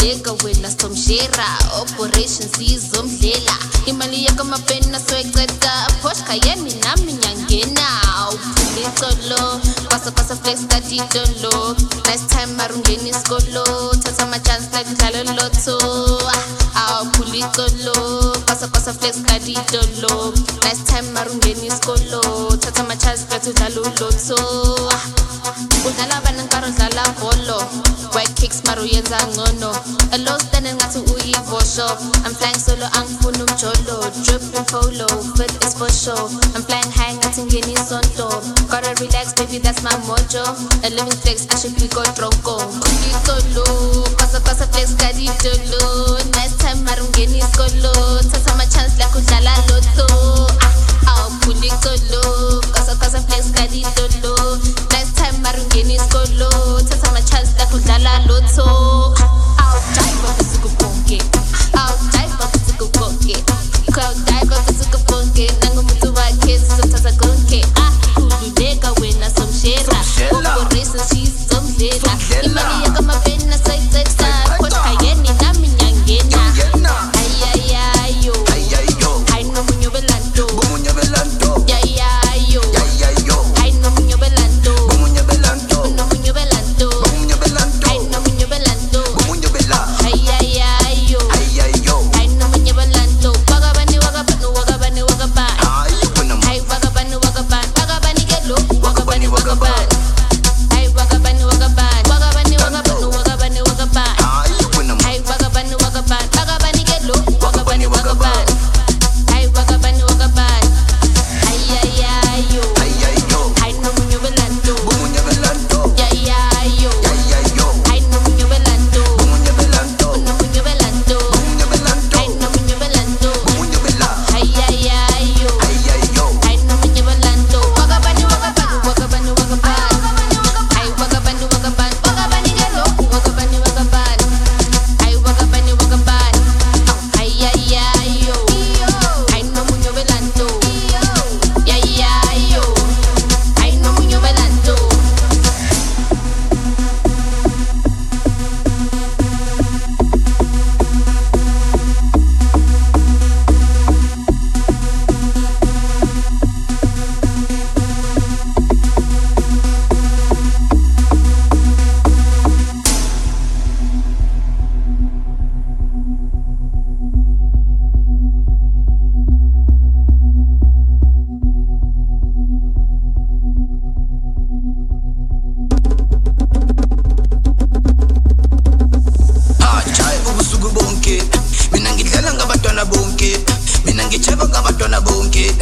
khululeka wena somshera operation sizomdlela imali yakamapena soyiceda Porsche Cayenne nami nyangena uphulixolo kwasa flex kadidolo nice time marungeni isikolo thatha ama chance like udlala lotto awuphulixolo kwasa flex kadidolo nice time marungeni isikolo thatha ama chance like udlala lotto udlala bana nkaro dlala bolo white kicks maru yenza ngono a low standing ngathi uyivosho I'm flying solo angifuna umjolo dripping polo fit is for show I'm flying high ngathi ngeni sonto gotta relax baby that's my mojo a living flex I should be go tronco uyikolo kwasa flex kadidolo nice time maru ngeni isikolo thatha ama chance like udlala lotto awuphulixolo kwasa flex kadidolo nice time maru ngeni isikolo thatha ama chance like udlala lotto awudive physical bonke awudive physical bonke crowd dive physical bonke nangumuntu wakhe sizothatha konke khululeka wena somshera operation sizomdlela imali yakamapena soyiceda Porsche Cayenne nami nyangena ayayayo hayi nomunye belanto yayayo hayi nomunye belanto nomunye belanto hayi nomunye belanto ayayayo hayi nomunye belanto wakabani hayi wakabani kelo wakabani hayi wakabani hayi wakabani kelo wakabani hayi wakabani ayayayo hayi nomunye belanto yayayo hayi nomunye belanto nomunye belanto hayi nomunye belanto ayayayo hayi nomunye belanto wakabani hayi wakabani kelo wakabani hayi wakabani ayayayo hayi nomunye belanto yayayo hayi nomunye belanto Mina ngidlala ngabantwana bonke mina ngicheba ngabantwana bonke